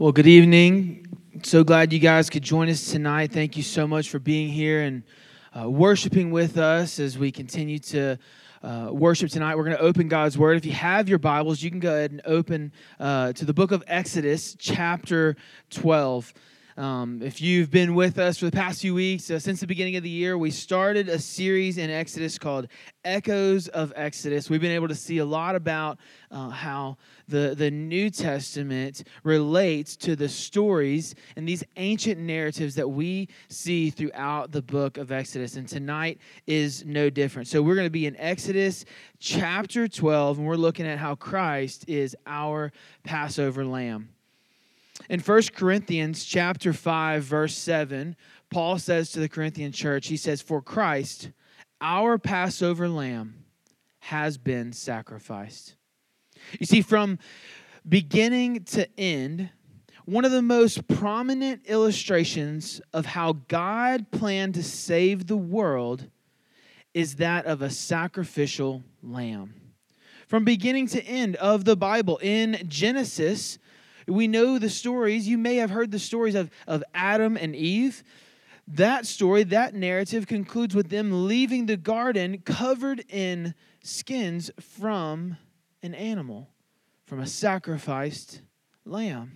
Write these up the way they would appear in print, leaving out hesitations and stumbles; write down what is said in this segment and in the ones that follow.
Well, good evening. So glad you guys could join us tonight. Thank you so much for being here and worshiping with us as we continue to worship tonight. We're going to open God's Word. If you have your Bibles, you can go ahead and open to the book of Exodus, chapter 12. If you've been with us for the past few weeks, since the beginning of the year, we started a series in Exodus called Echoes of Exodus. We've been able to see a lot about how the New Testament relates to the stories and these ancient narratives that we see throughout the book of Exodus. And tonight is no different. So we're going to be in Exodus chapter 12, and we're looking at how Christ is our Passover lamb. In 1 Corinthians chapter 5, verse 7, Paul says to the Corinthian church, he says, "For Christ, our Passover lamb, has been sacrificed." You see, from beginning to end, one of the most prominent illustrations of how God planned to save the world is that of a sacrificial lamb. From beginning to end of the Bible, in Genesis, we know the stories. You may have heard the stories of Adam and Eve. That story, that narrative concludes with them leaving the garden covered in skins from an animal, from a sacrificed lamb.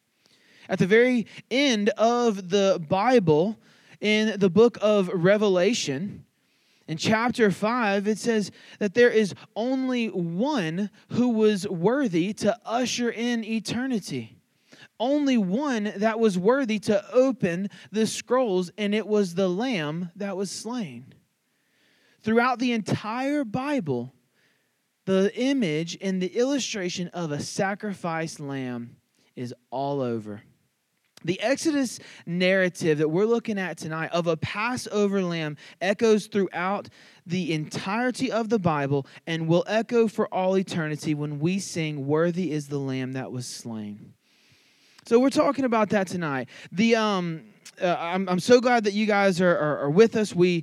At the very end of the Bible, in the book of Revelation, in chapter 5, it says that there is only one who was worthy to usher in eternity. Only one that was worthy to open the scrolls, and it was the Lamb that was slain. Throughout the entire Bible, the image and the illustration of a sacrificed lamb is all over. The Exodus narrative that we're looking at tonight of a Passover lamb echoes throughout the entirety of the Bible and will echo for all eternity when we sing, "Worthy is the Lamb that was slain." So we're talking about that tonight. I'm so glad that you guys are with us. We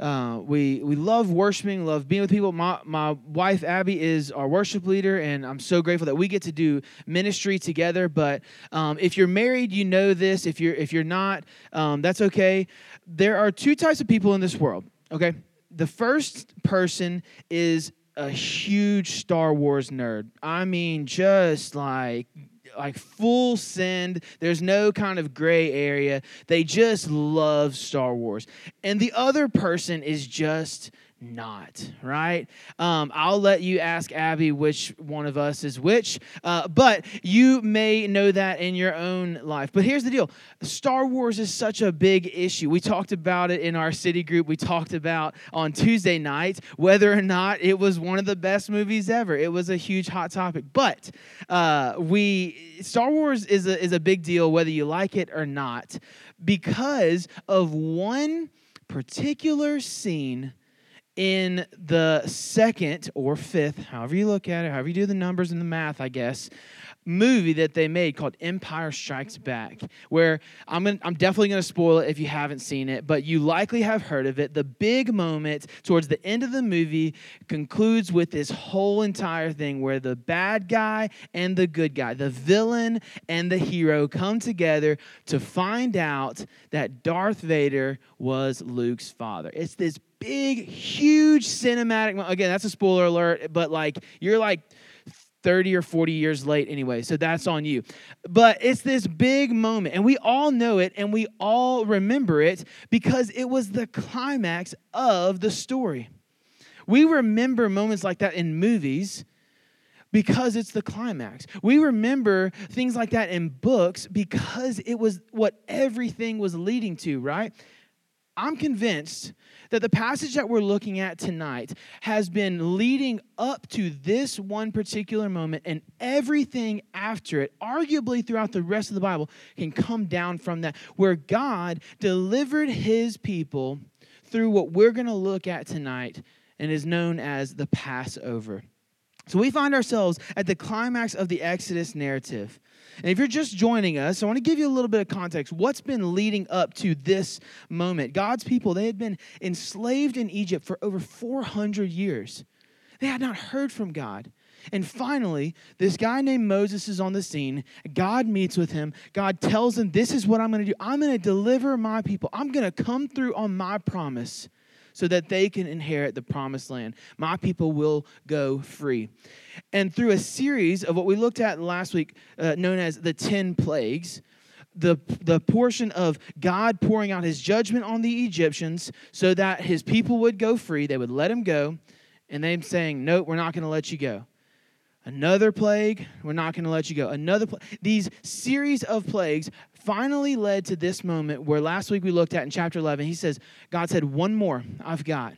love worshiping, love being with people. My wife Abby is our worship leader, and I'm so grateful that we get to do ministry together. But if you're married, you know this. If you're not, that's okay. There are two types of people in this world. Okay, the first person is a huge Star Wars nerd. I mean, just like full send. There's no kind of gray area. They just love Star Wars. And the other person is just not, right? I'll let you ask Abby which one of us is which, but you may know that in your own life. But here's the deal. Star Wars is such a big issue. We talked about it in our city group. We talked about on Tuesday night whether or not it was one of the best movies ever. It was a huge hot topic. But Star Wars is a big deal whether you like it or not because of one particular scene in the second or fifth, however you look at it, however you do the numbers and the math, I guess, movie that they made called Empire Strikes Back, where I'm definitely going to spoil it if you haven't seen it, but you likely have heard of it. The big moment towards the end of the movie concludes with this whole entire thing where the bad guy and the good guy, the villain and the hero come together to find out that Darth Vader was Luke's father. It's this big, huge cinematic. Again, that's a spoiler alert, but you're 30 or 40 years late anyway, so that's on you. But it's this big moment, and we all know it, and we all remember it because it was the climax of the story. We remember moments like that in movies because it's the climax. We remember things like that in books because it was what everything was leading to, right? I'm convinced that the passage that we're looking at tonight has been leading up to this one particular moment, and everything after it, arguably throughout the rest of the Bible, can come down from that, where God delivered his people through what we're going to look at tonight and is known as the Passover. So we find ourselves at the climax of the Exodus narrative. And if you're just joining us, I want to give you a little bit of context. What's been leading up to this moment? God's people, they had been enslaved in Egypt for over 400 years. They had not heard from God. And finally, this guy named Moses is on the scene. God meets with him. God tells him, this is what I'm going to do. I'm going to deliver my people. I'm going to come through on my promise so that they can inherit the promised land. My people will go free. And through a series of what we looked at last week, known as the 10 plagues, the portion of God pouring out his judgment on the Egyptians so that his people would go free, they would let him go, and them saying, nope, we're not going to let you go. Another plague, we're not going to let you go. These series of plagues finally led to this moment where last week we looked at in chapter 11, God said, one more I've got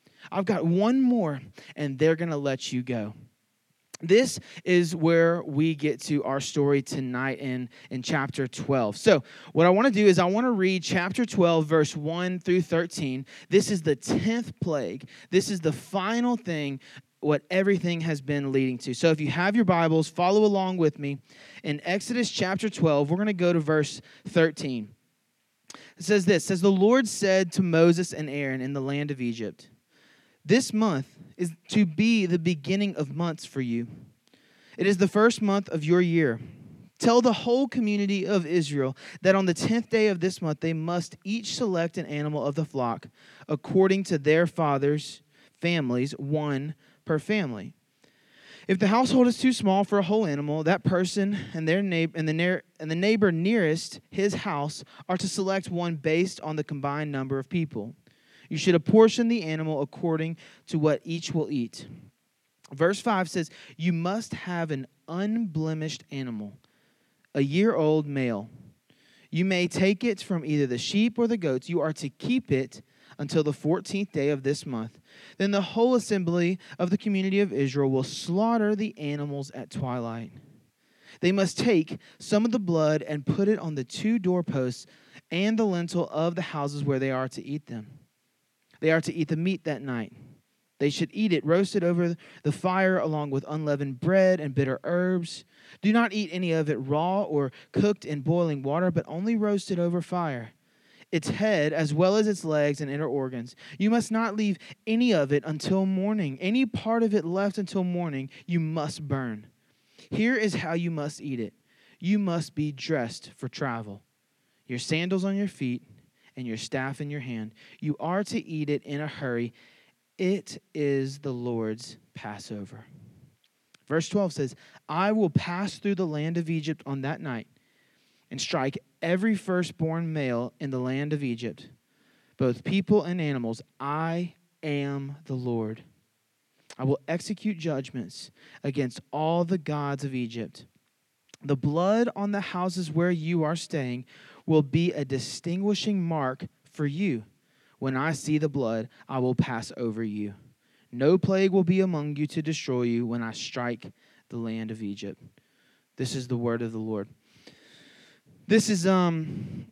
one more, and they're going to let you go. This is where we get to our story tonight in chapter 12. So what I want to do is I want to read chapter 12, verse 1 through 13. This is the 10th plague. This is the final thing, what everything has been leading to. So if you have your Bibles, follow along with me. In Exodus chapter 12, we're going to go to verse 13. It says this, the Lord said to Moses and Aaron in the land of Egypt, this month is to be the beginning of months for you. It is the first month of your year. Tell the whole community of Israel that on the 10th day of this month they must each select an animal of the flock according to their fathers' families, one per family. If the household is too small for a whole animal, that person and their neighbor and the neighbor nearest his house are to select one based on the combined number of people. You should apportion the animal according to what each will eat. Verse 5 says, you must have an unblemished animal, a year-old male. You may take it from either the sheep or the goats. You are to keep it until the 14th day of this month. Then the whole assembly of the community of Israel will slaughter the animals at twilight. They must take some of the blood and put it on the 2 doorposts and the lintel of the houses where they are to eat them. They are to eat the meat that night. They should eat it roasted over the fire along with unleavened bread and bitter herbs. Do not eat any of it raw or cooked in boiling water, but only roasted over fire. Its head, as well as its legs and inner organs. You must not leave any of it until morning. Any part of it left until morning, you must burn. Here is how you must eat it. You must be dressed for travel. Your sandals on your feet and your staff in your hand. You are to eat it in a hurry. It is the Lord's Passover. Verse 12 says, I will pass through the land of Egypt on that night and strike every firstborn male in the land of Egypt, both people and animals. I am the Lord. I will execute judgments against all the gods of Egypt. The blood on the houses where you are staying will be a distinguishing mark for you. When I see the blood, I will pass over you. No plague will be among you to destroy you when I strike the land of Egypt. This is the word of the Lord. This is an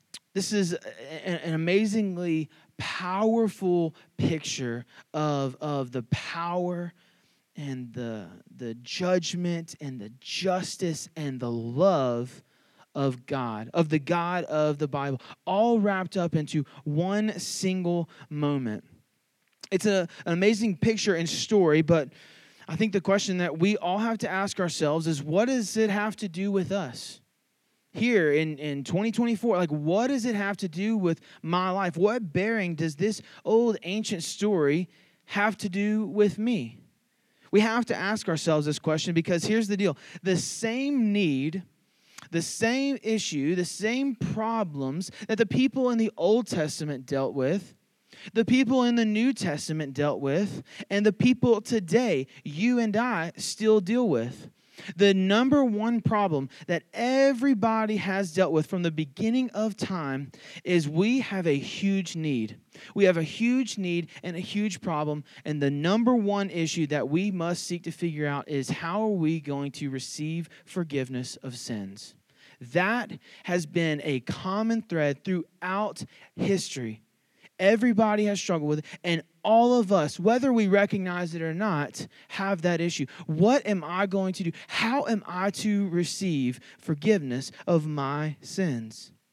amazingly powerful picture of the power and the judgment and the justice and the love of God, of the God of the Bible, all wrapped up into one single moment. It's an amazing picture and story, but I think the question that we all have to ask ourselves is, what does it have to do with us? Here in 2024, like, what does it have to do with my life? What bearing does this old ancient story have to do with me? We have to ask ourselves this question, because here's the deal. The same need, the same issue, the same problems that the people in the Old Testament dealt with, the people in the New Testament dealt with, and the people today, you and I, still deal with. The number one problem that everybody has dealt with from the beginning of time is we have a huge need. We have a huge need and a huge problem, and the number one issue that we must seek to figure out is, how are we going to receive forgiveness of sins? That has been a common thread throughout history. Everybody has struggled with it, and all of us, whether we recognize it or not, have that issue. What am I going to do? How am I to receive forgiveness of my sins?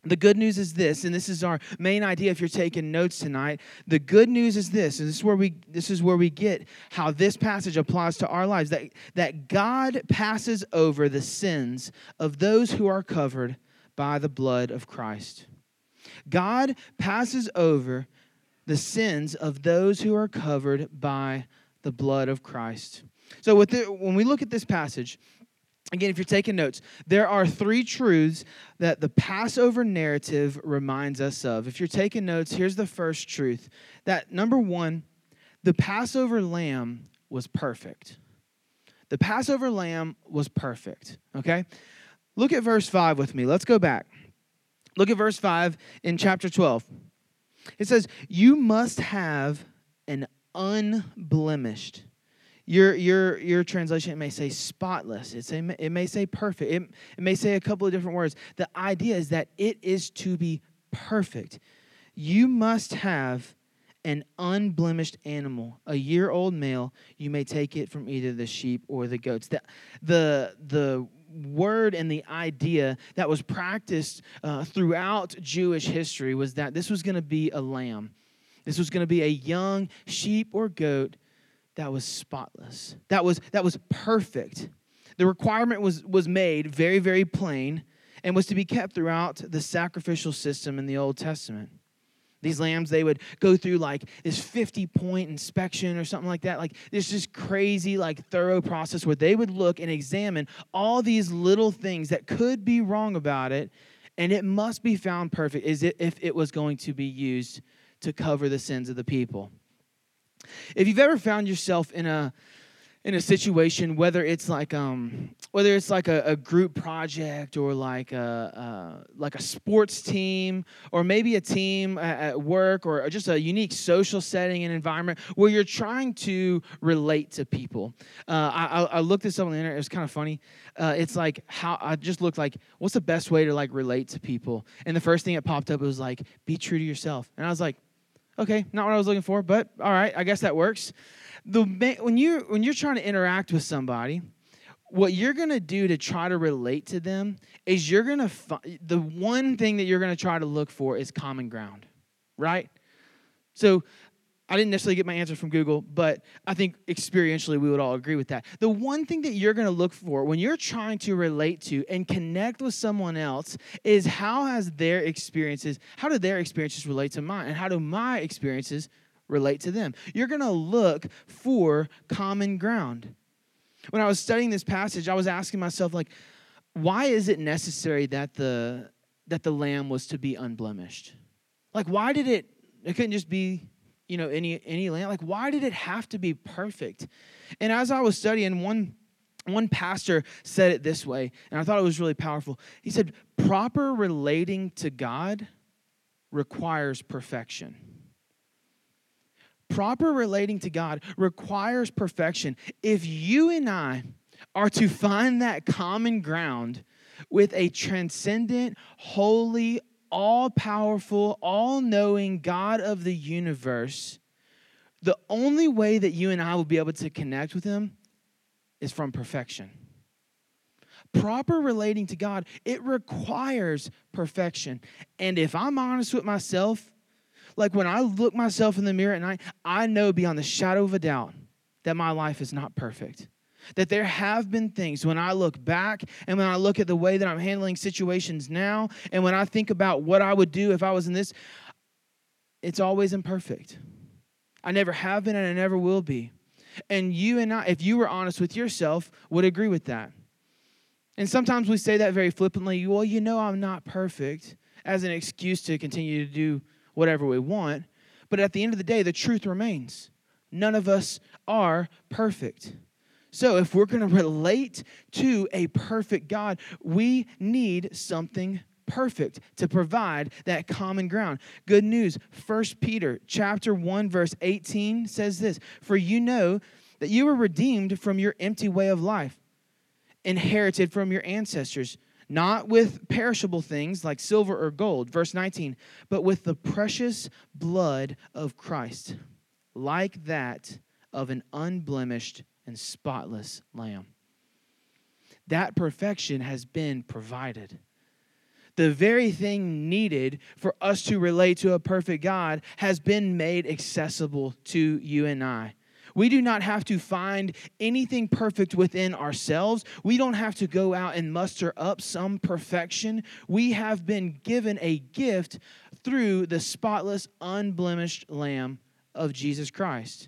The good news is this, and this is our main idea if you're taking notes tonight. The good news is this, and this is where we get how this passage applies to our lives, that God passes over the sins of those who are covered by the blood of Christ. God passes over the sins of those who are covered by the blood of Christ. So when we look at this passage, again, if you're taking notes, there are three truths that the Passover narrative reminds us of. If you're taking notes, here's the first truth. That number one, the Passover lamb was perfect. The Passover lamb was perfect, okay? Look at verse 5 with me. Let's go back. Look at verse 5 in chapter 12. It says, you must have an unblemished. Your translation, it may say spotless. It may say perfect. It may say a couple of different words. The idea is that it is to be perfect. You must have an unblemished animal, a year-old male. You may take it from either the sheep or the goats. The word and the idea that was practiced throughout Jewish history was that this was going to be a lamb. This was going to be a young sheep or goat that was spotless. That was perfect. The requirement was made very, very plain and was to be kept throughout the sacrificial system in the Old Testament. These lambs, they would go through like this 50-point inspection or something like that. Like this just crazy, like thorough process where they would look and examine all these little things that could be wrong about it, and it must be found perfect if it was going to be used to cover the sins of the people. If you've ever found yourself in a situation, whether it's like a group project or like a sports team, or maybe a team at work, or just a unique social setting and environment where you're trying to relate to people. I looked this up on the internet. It was kind of funny. It's like how I just looked like, what's the best way to like relate to people? And the first thing that popped up was like, be true to yourself. And I was like, okay, not what I was looking for, but all right, I guess that works. When you're trying to interact with somebody, what you're going to do to try to relate to them is you're going to the one thing that you're going to try to look for is common ground, right? So I didn't necessarily get my answer from Google, but I think experientially we would all agree with that. The one thing that you're going to look for when you're trying to relate to and connect with someone else is how do their experiences relate to mine, and how do my experiences relate to them? You're going to look for common ground. When I was studying this passage, I was asking myself, like, why is it necessary that the lamb was to be unblemished? Like, why did it couldn't just be any lamb? Like, why did it have to be perfect? And as I was studying, one pastor said it this way, and I thought it was really powerful. He said, proper relating to God requires perfection. Proper relating to God requires perfection. If you and I are to find that common ground with a transcendent, holy, all-powerful, all-knowing God of the universe, the only way that you and I will be able to connect with him is from perfection. Proper relating to God, it requires perfection. And if I'm honest with myself, like when I look myself in the mirror at night, I know beyond the shadow of a doubt that my life is not perfect. That there have been things when I look back and when I look at the way that I'm handling situations now, and when I think about what I would do if I was in this, it's always imperfect. I never have been and I never will be. And you and I, if you were honest with yourself, would agree with that. And sometimes we say that very flippantly, well, I'm not perfect, as an excuse to continue to do whatever we want. But at the end of the day, the truth remains. None of us are perfect. So if we're going to relate to a perfect God, we need something perfect to provide that common ground. Good news, 1 Peter chapter 1, verse 18 says this, for you know that you were redeemed from your empty way of life, inherited from your ancestors, not with perishable things like silver or gold, verse 19, but with the precious blood of Christ, like that of an unblemished and spotless lamb. That perfection has been provided. The very thing needed for us to relate to a perfect God has been made accessible to you and I. We do not have to find anything perfect within ourselves. We don't have to go out and muster up some perfection. We have been given a gift through the spotless, unblemished Lamb of Jesus Christ.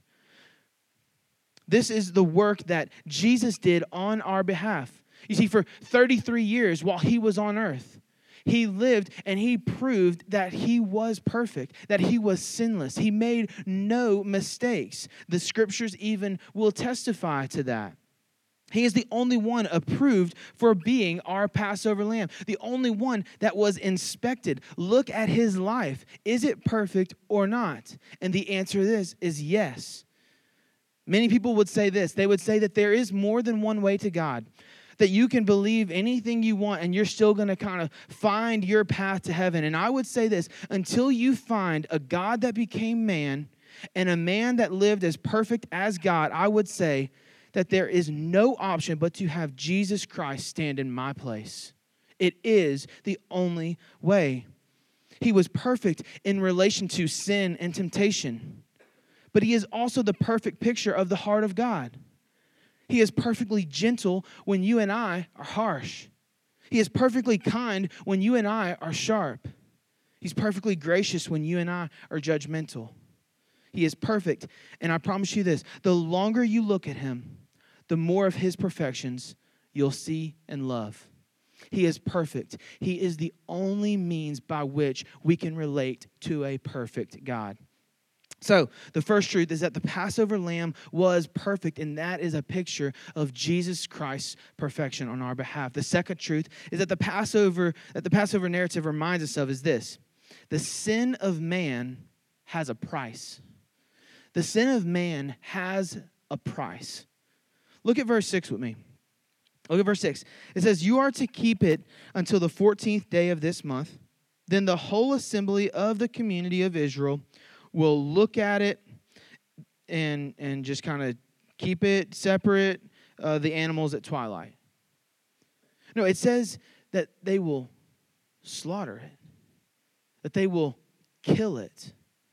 This is the work that Jesus did on our behalf. You see, for 33 years while he was on earth, he lived and he proved that he was perfect, that he was sinless. He made no mistakes. The scriptures even will testify to that. He is the only one approved for being our Passover lamb, the only one that was inspected. Look at his life. Is it perfect or not? And the answer to this is yes. Many people would say this. They would say that there is more than one way to God, that you can believe anything you want and you're still going to kind of find your path to heaven. And I would say this, until you find a God that became man and a man that lived as perfect as God, I would say that there is no option but to have Jesus Christ stand in my place. It is the only way. He was perfect in relation to sin and temptation, but he is also the perfect picture of the heart of God. He is perfectly gentle when you and I are harsh. He is perfectly kind when you and I are sharp. He's perfectly gracious when you and I are judgmental. He is perfect, and I promise you this, the longer you look at him, the more of his perfections you'll see and love. He is perfect. He is the only means by which we can relate to a perfect God. So, the first truth is that the Passover lamb was perfect, and that is a picture of Jesus Christ's perfection on our behalf. The second truth is that the Passover narrative reminds us of is this: the sin of man has a price. The sin of man has a price. Look at verse 6 with me. Look at verse 6. It says, "You are to keep it until the 14th day of this month. Then the whole assembly of the community of Israel will look at it and just kind of keep it separate, the animals at twilight." No, it says that they will slaughter it, that they will kill it.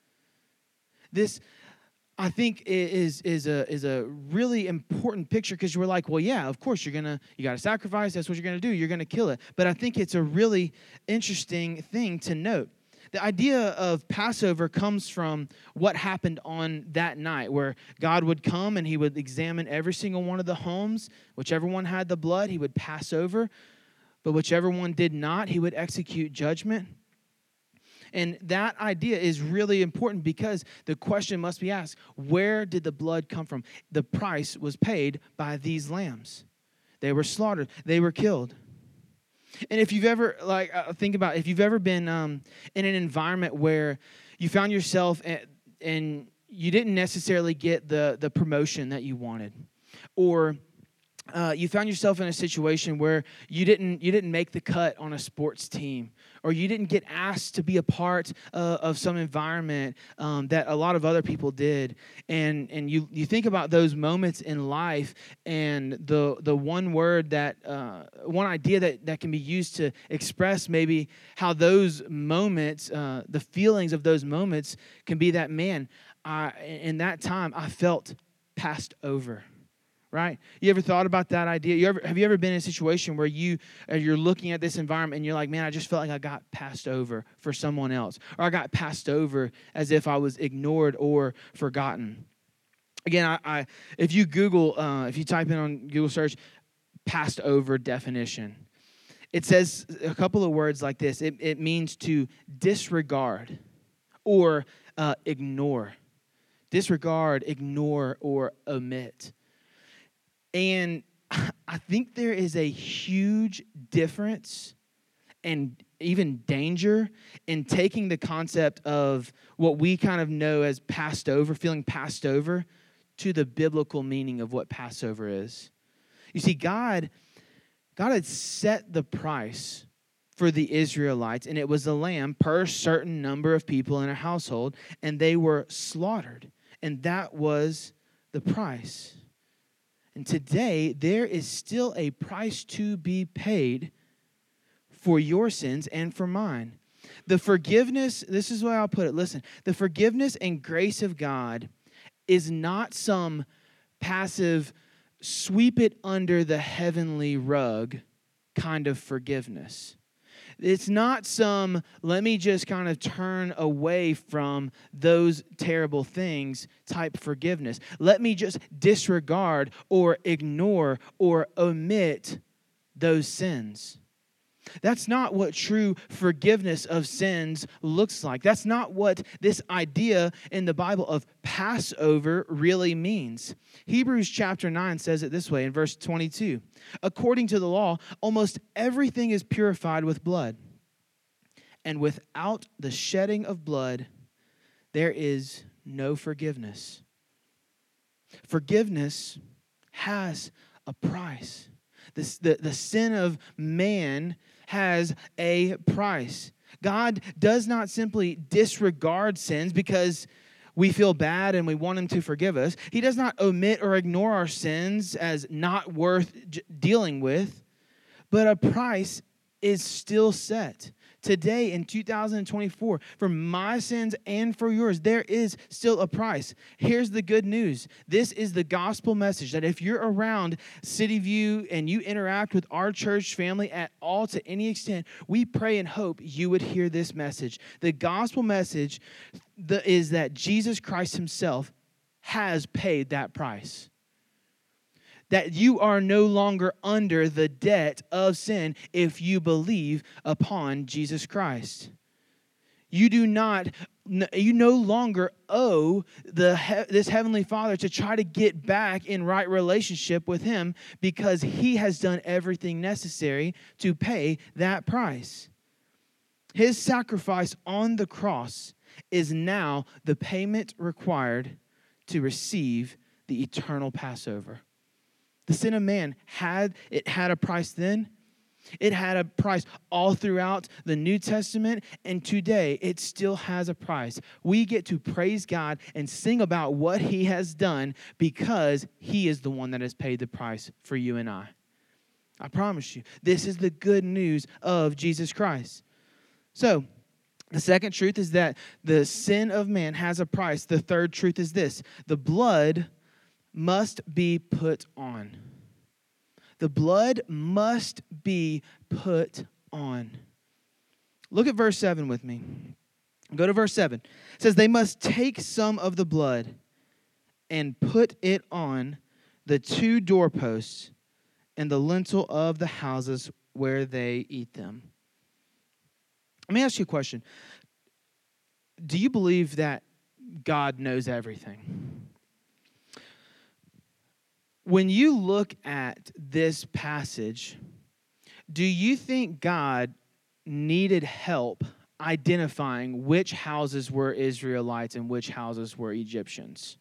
This, I think, is a really important picture, because we're like, well, yeah, of course you got to sacrifice. That's what you're gonna do. You're gonna kill it. But I think it's a really interesting thing to note. The idea of Passover comes from what happened on that night, where God would come and he would examine every single one of the homes. Whichever one had the blood, he would pass over. But whichever one did not, he would execute judgment. And that idea is really important, because the question must be asked, where did the blood come from? The price was paid by these lambs. They were slaughtered. They were killed. And if you've ever, think about, if you've ever been in an environment where you found yourself and you didn't necessarily get the promotion that you wanted, or you found yourself in a situation where you didn't make the cut on a sports team, or you didn't get asked to be a part of some environment that a lot of other people did, and you think about those moments in life, and the one word that one idea that can be used to express maybe how those moments, the feelings of those moments, can be that, man, in that time I felt passed over. Right? You ever thought about that idea? Have you ever been in a situation where you're looking at this environment and you're like, man, I just felt like I got passed over for someone else, or I got passed over as if I was ignored or forgotten? Again, if you Google, if you type in on Google search, passed over definition, it says a couple of words like this. It means to disregard or ignore. Disregard, ignore, or omit. And I think there is a huge difference and even danger in taking the concept of what we kind of know as passed over, feeling passed over, to the biblical meaning of what Passover is. You see, God had set the price for the Israelites, and it was a lamb per certain number of people in a household, and they were slaughtered, and that was the price. And today, there is still a price to be paid for your sins and for mine. The forgiveness, this is where I'll put it. Listen, the forgiveness and grace of God is not some passive, sweep it under the heavenly rug kind of forgiveness. It's not some, let me just kind of turn away from those terrible things type forgiveness. Let me just disregard or ignore or omit those sins. That's not what true forgiveness of sins looks like. That's not what this idea in the Bible of Passover really means. Hebrews chapter 9 says it this way in verse 22. According to the law, almost everything is purified with blood. And without the shedding of blood, there is no forgiveness. Forgiveness has a price. The sin of man has a price. God does not simply disregard sins because we feel bad and we want him to forgive us. He does not omit or ignore our sins as not worth dealing with, but a price is still set. Today in 2024, for my sins and for yours, there is still a price. Here's the good news. This is the gospel message that if you're around City View and you interact with our church family at all to any extent, we pray and hope you would hear this message. The gospel message is that Jesus Christ himself has paid that price. That you are no longer under the debt of sin if you believe upon Jesus Christ. You no longer owe this Heavenly Father to try to get back in right relationship with him because he has done everything necessary to pay that price. His sacrifice on the cross is now the payment required to receive the eternal Passover. The sin of man had a price then. It had a price all throughout the New Testament, and today it still has a price. We get to praise God and sing about what he has done because he is the one that has paid the price for you and I. I promise you, this is the good news of Jesus Christ. So, the second truth is that the sin of man has a price. The third truth is this: the blood must be put on. The blood must be put on. Look at verse 7 with me. Go to verse 7. It says, they must take some of the blood and put it on the two doorposts and the lintel of the houses where they eat them. Let me ask you a question. Do you believe that God knows everything? When you look at this passage, do you think God needed help identifying which houses were Israelites and which houses were Egyptians?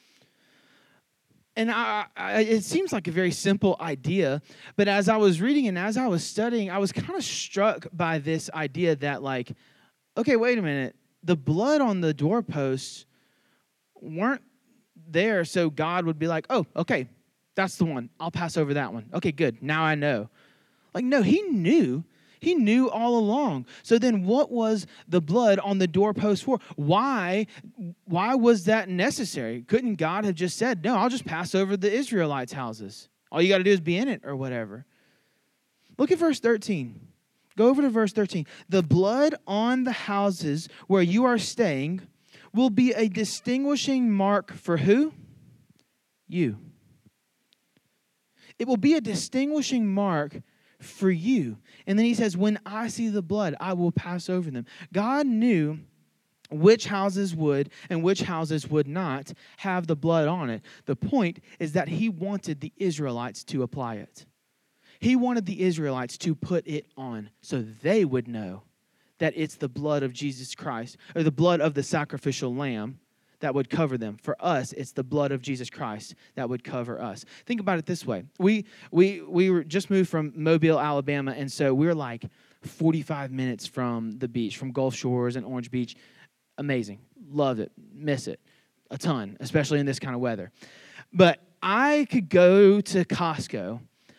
And it seems like a very simple idea, but as I was reading and as I was studying, I was kind of struck by this idea that, like, okay, wait a minute. The blood on the doorposts weren't there so God would be like, oh, okay, that's the one. I'll pass over that one. Okay, good. Now I know. Like, no, he knew. He knew all along. So then what was the blood on the doorpost for? Why was that necessary? Couldn't God have just said, no, I'll just pass over the Israelites' houses. All you got to do is be in it or whatever. Look at verse 13. Go over to verse 13. The blood on the houses where you are staying will be a distinguishing mark for who? You. It will be a distinguishing mark for you. And then he says, when I see the blood, I will pass over them. God knew which houses would and which houses would not have the blood on it. The point is that he wanted the Israelites to apply it. He wanted the Israelites to put it on so they would know that it's the blood of Jesus Christ, or the blood of the sacrificial lamb that would cover them. For us, it's the blood of Jesus Christ that would cover us. Think about it this way. We were just moved from Mobile, Alabama, and so we're like 45 minutes from the beach, from Gulf Shores and Orange Beach. Amazing. Love it. Miss it a ton, especially in this kind of weather. But I could go to Costco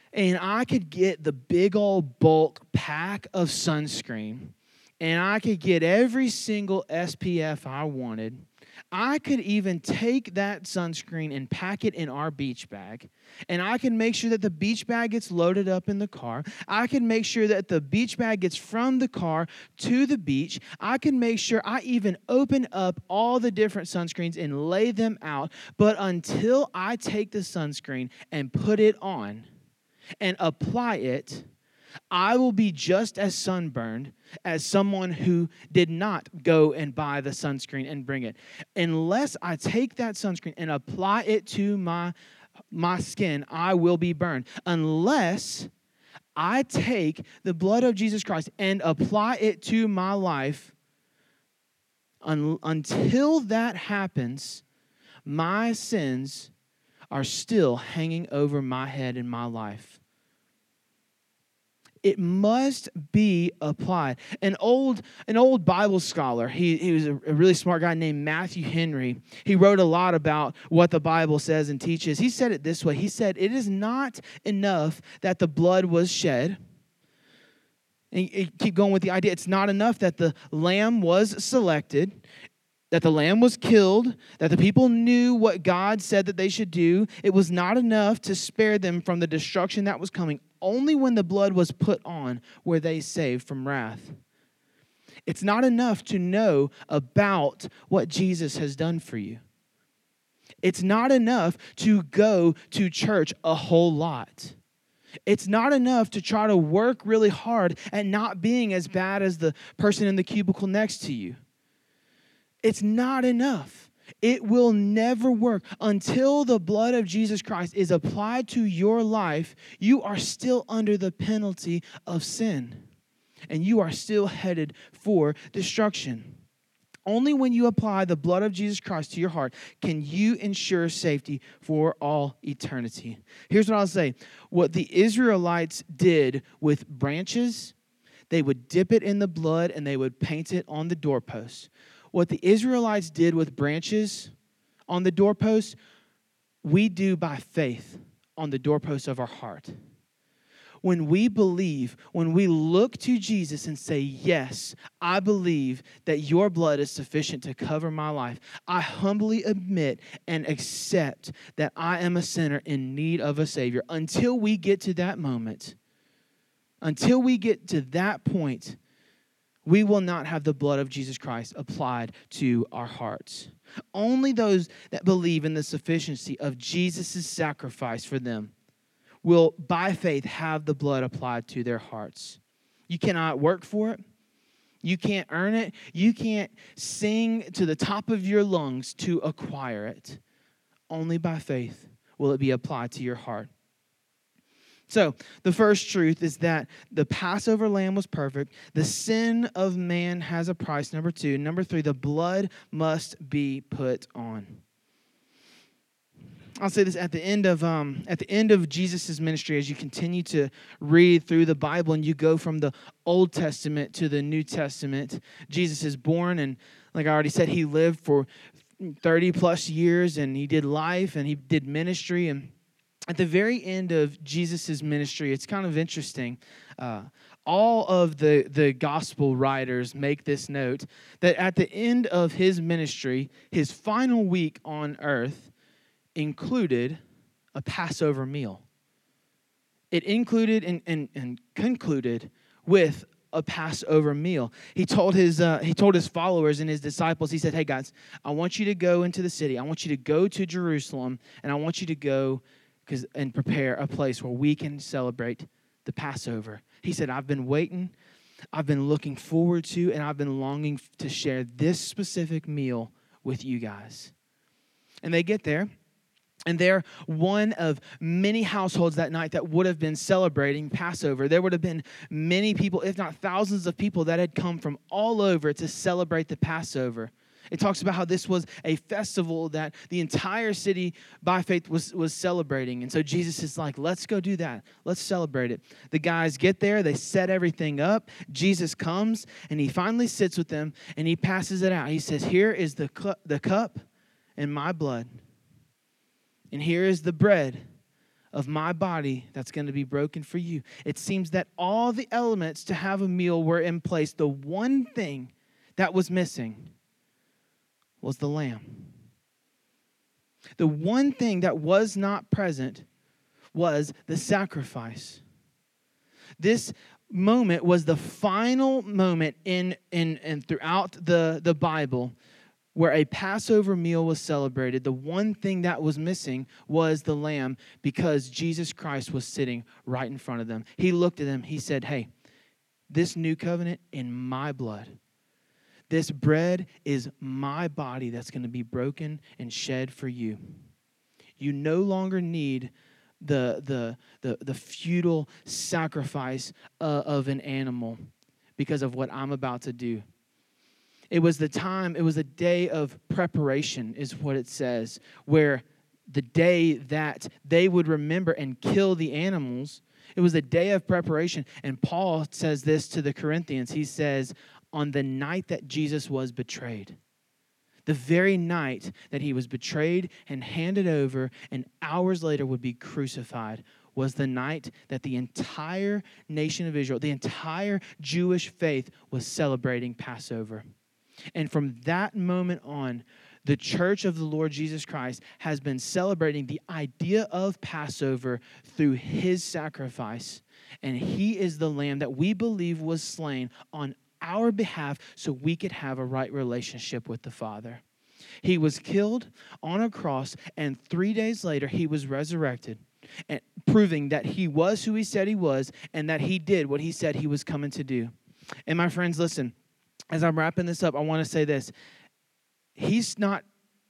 and I could get the big old bulk pack of sunscreen, and I could get every single SPF I wanted. I could even take that sunscreen and pack it in our beach bag, and I can make sure that the beach bag gets loaded up in the car. I can make sure that the beach bag gets from the car to the beach. I can make sure I even open up all the different sunscreens and lay them out. But until I take the sunscreen and put it on and apply it, I will be just as sunburned as someone who did not go and buy the sunscreen and bring it. Unless I take that sunscreen and apply it to my skin, I will be burned. Unless I take the blood of Jesus Christ and apply it to my life, until that happens, my sins are still hanging over my head in my life. It must be applied. An old Bible scholar, he was a really smart guy named Matthew Henry. He wrote a lot about what the Bible says and teaches. He said it this way. He said, it is not enough that the blood was shed. And keep going with the idea. It's not enough that the lamb was selected, that the lamb was killed, that the people knew what God said that they should do. It was not enough to spare them from the destruction that was coming. Only when the blood was put on were they saved from wrath. It's not enough to know about what Jesus has done for you. It's not enough to go to church a whole lot. It's not enough to try to work really hard at not being as bad as the person in the cubicle next to you. It's not enough. It will never work. Until the blood of Jesus Christ is applied to your life, you are still under the penalty of sin. And you are still headed for destruction. Only when you apply the blood of Jesus Christ to your heart can you ensure safety for all eternity. Here's what I'll say. What the Israelites did with branches, they would dip it in the blood and they would paint it on the doorposts. What the Israelites did with branches on the doorpost, we do by faith on the doorpost of our heart. When we believe, when we look to Jesus and say, yes, I believe that your blood is sufficient to cover my life, I humbly admit and accept that I am a sinner in need of a Savior. Until we get to that moment, until we get to that point, we will not have the blood of Jesus Christ applied to our hearts. Only those that believe in the sufficiency of Jesus' sacrifice for them will, by faith, have the blood applied to their hearts. You cannot work for it. You can't earn it. You can't sing to the top of your lungs to acquire it. Only by faith will it be applied to your heart. So, the first truth is that the Passover lamb was perfect. The sin of man has a price, number 2. Number 3, the blood must be put on. I'll say this at the end of Jesus' ministry, as you continue to read through the Bible and you go from the Old Testament to the New Testament, Jesus is born, and like I already said, he lived for 30 plus years, and he did life and he did ministry. And at the very end of Jesus' ministry, it's kind of interesting. All of the gospel writers make this note that at the end of his ministry, his final week on earth included a Passover meal. It included and concluded with a Passover meal. He told his followers and his disciples, he said, hey guys, I want you to go into the city. I want you to go to Jerusalem, and I want you to go and prepare a place where we can celebrate the Passover. He said, I've been waiting, I've been looking forward to, and I've been longing to share this specific meal with you guys. And they get there, and they're one of many households that night that would have been celebrating Passover. There would have been many people, if not thousands of people, that had come from all over to celebrate the Passover. It talks about how this was a festival that the entire city by faith was celebrating. And so Jesus is like, let's go do that. Let's celebrate it. The guys get there. They set everything up. Jesus comes, and he finally sits with them, and he passes it out. He says, here is the cup and my blood. And here is the bread of my body that's going to be broken for you. It seems that all the elements to have a meal were in place. The one thing that was missing was the lamb. The one thing that was not present was the sacrifice. This moment was the final moment in throughout the Bible where a Passover meal was celebrated. The one thing that was missing was the lamb, because Jesus Christ was sitting right in front of them. He looked at them. He said, hey, this new covenant in my blood. This bread is my body that's going to be broken and shed for you. You no longer need the futile sacrifice of an animal because of what I'm about to do. It was a day of preparation, is what it says, where the day that they would remember and kill the animals, it was a day of preparation. And Paul says this to the Corinthians. He says, on the night that Jesus was betrayed, the very night that he was betrayed and handed over and hours later would be crucified, was the night that the entire nation of Israel, the entire Jewish faith, was celebrating Passover. And from that moment on, the church of the Lord Jesus Christ has been celebrating the idea of Passover through his sacrifice. And he is the lamb that we believe was slain on our behalf so we could have a right relationship with the Father. He was killed on a cross, and 3 days later he was resurrected, and proving that he was who he said he was and that he did what he said he was coming to do. And my friends, listen, as I'm wrapping this up, I want to say this. He's not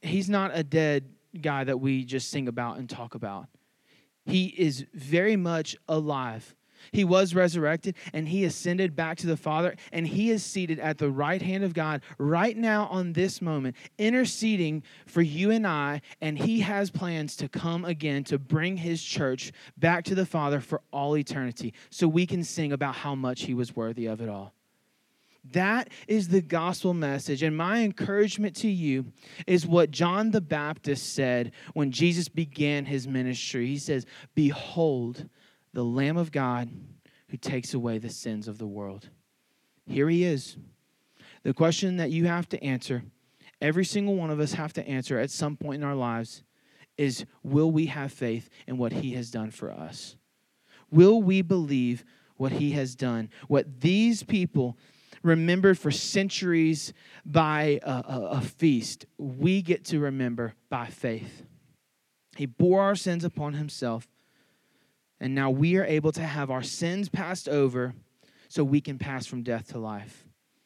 a dead guy that we just sing about and talk about. He is very much alive. He was resurrected, and he ascended back to the Father, and he is seated at the right hand of God right now on this moment, interceding for you and I, and he has plans to come again to bring his church back to the Father for all eternity, so we can sing about how much he was worthy of it all. That is the gospel message, and my encouragement to you is what John the Baptist said when Jesus began his ministry. He says, behold, the Lamb of God who takes away the sins of the world. Here he is. The question that you have to answer, every single one of us have to answer at some point in our lives, is will we have faith in what he has done for us? Will we believe what he has done? What these people remembered for centuries by a feast, we get to remember by faith. He bore our sins upon himself, and now we are able to have our sins passed over so we can pass from death to life.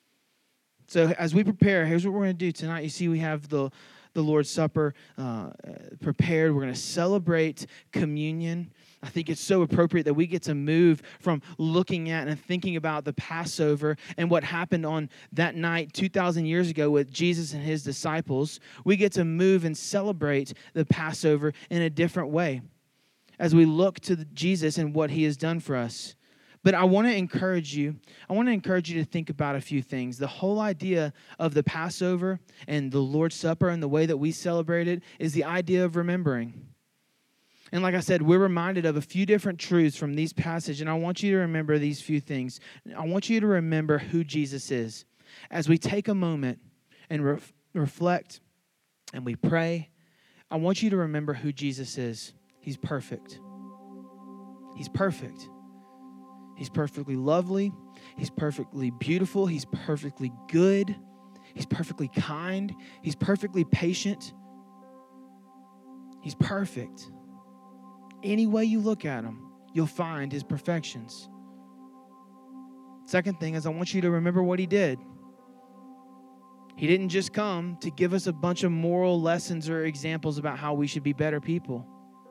So as we prepare, here's what we're going to do tonight. You see, we have the Lord's Supper prepared. We're going to celebrate communion. I think it's so appropriate that we get to move from looking at and thinking about the Passover and what happened on that night 2,000 years ago with Jesus and his disciples. We get to move and celebrate the Passover in a different way as we look to Jesus and what he has done for us. But I want to encourage you to think about a few things. The whole idea of the Passover and the Lord's Supper and the way that we celebrate it is the idea of remembering. And like I said, we're reminded of a few different truths from these passages, and I want you to remember these few things. I want you to remember who Jesus is. As we take a moment and reflect and we pray, I want you to remember who Jesus is. He's perfect. He's perfect. He's perfectly lovely. He's perfectly beautiful. He's perfectly good. He's perfectly kind. He's perfectly patient. He's perfect. Any way you look at him, you'll find his perfections. Second thing is I want you to remember what he did. He didn't just come to give us a bunch of moral lessons or examples about how we should be better people.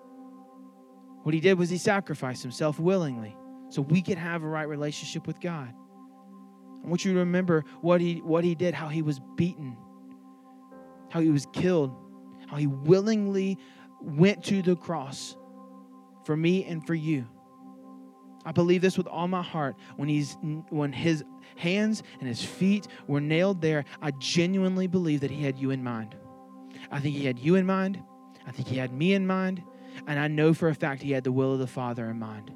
What he did was he sacrificed himself willingly so we could have a right relationship with God. I want you to remember what he did, how he was beaten, how he was killed, how he willingly went to the cross for me and for you. I believe this with all my heart. When his hands and his feet were nailed there, I genuinely believe that he had you in mind. I think he had you in mind. I think he had me in mind. And I know for a fact he had the will of the Father in mind.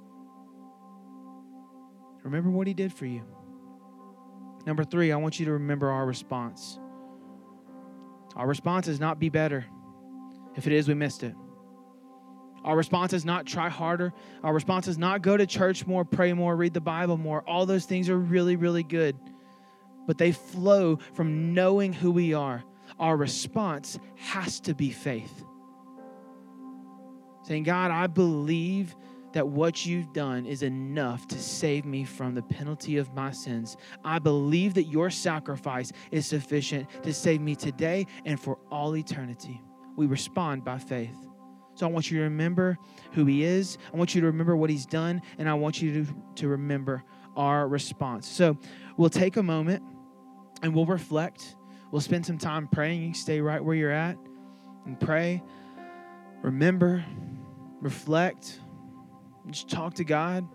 Remember what he did for you. Number 3, I want you to remember our response. Our response is not be better. If it is, we missed it. Our response is not try harder. Our response is not go to church more, pray more, read the Bible more. All those things are really, really good. But they flow from knowing who we are. Our response has to be faith. Saying, God, I believe that what you've done is enough to save me from the penalty of my sins. I believe that your sacrifice is sufficient to save me today and for all eternity. We respond by faith. So I want you to remember who he is. I want you to remember what he's done. And I want you to remember our response. So we'll take a moment and we'll reflect. We'll spend some time praying. You can stay right where you're at and pray. Remember, reflect, just talk to God.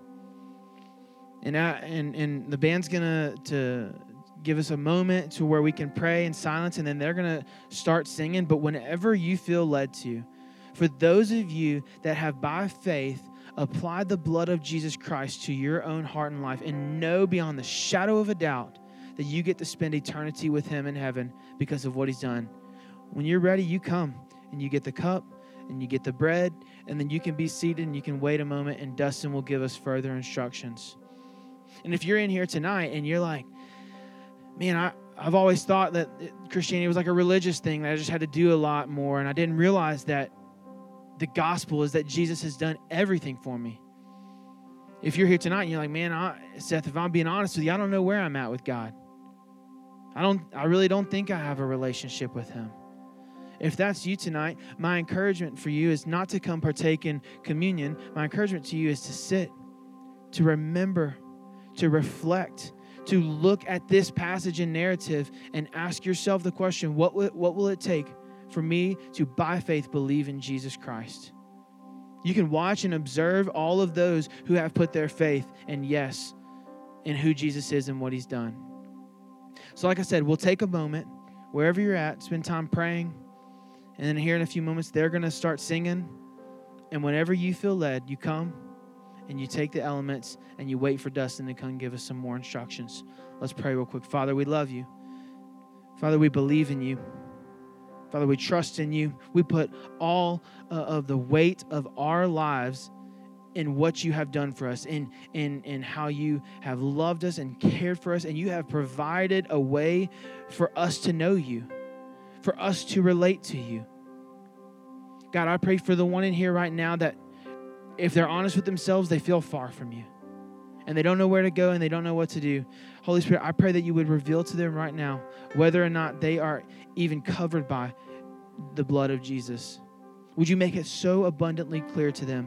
And the band's going to give us a moment to where we can pray in silence, and then they're going to start singing. But whenever you feel led to, for those of you that have by faith applied the blood of Jesus Christ to your own heart and life and know beyond the shadow of a doubt that you get to spend eternity with him in heaven because of what he's done, when you're ready, you come and you get the cup and you get the bread, and then you can be seated and you can wait a moment, and Dustin will give us further instructions. And if you're in here tonight and you're like, man, I've always thought that Christianity was like a religious thing that I just had to do a lot more, and I didn't realize that the gospel is that Jesus has done everything for me. If you're here tonight and you're like, man, Seth, if I'm being honest with you, I don't know where I'm at with God. I really don't think I have a relationship with him. If that's you tonight, my encouragement for you is not to come partake in communion. My encouragement to you is to sit, to remember, to reflect, to look at this passage and narrative and ask yourself the question, what will it take for me to, by faith, believe in Jesus Christ? You can watch and observe all of those who have put their faith and yes in who Jesus is and what he's done. So like I said, we'll take a moment, wherever you're at, spend time praying, and then here in a few moments, they're going to start singing, and whenever you feel led, you come and you take the elements and you wait for Dustin to come and give us some more instructions. Let's pray real quick. Father, we love you. Father, we believe in you. Father, we trust in you. We put all of the weight of our lives in what you have done for us, in how you have loved us and cared for us, and you have provided a way for us to know you, for us to relate to you. God, I pray for the one in here right now that if they're honest with themselves, they feel far from you, and they don't know where to go, and they don't know what to do. Holy Spirit, I pray that you would reveal to them right now whether or not they are even covered by the blood of Jesus. Would you make it so abundantly clear to them?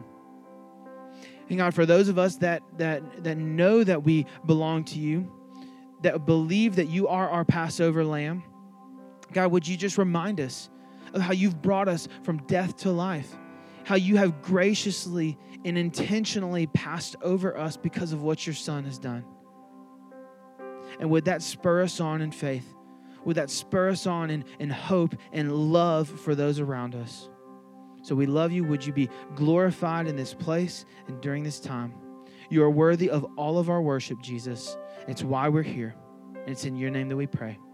And God, for those of us that know that we belong to you, that believe that you are our Passover lamb, God, would you just remind us of how you've brought us from death to life, how you have graciously and intentionally passed over us because of what your Son has done. And would that spur us on in faith? Would that spur us on in hope and love for those around us? So we love you. Would you be glorified in this place and during this time? You are worthy of all of our worship, Jesus. It's why we're here. It's in your name that we pray.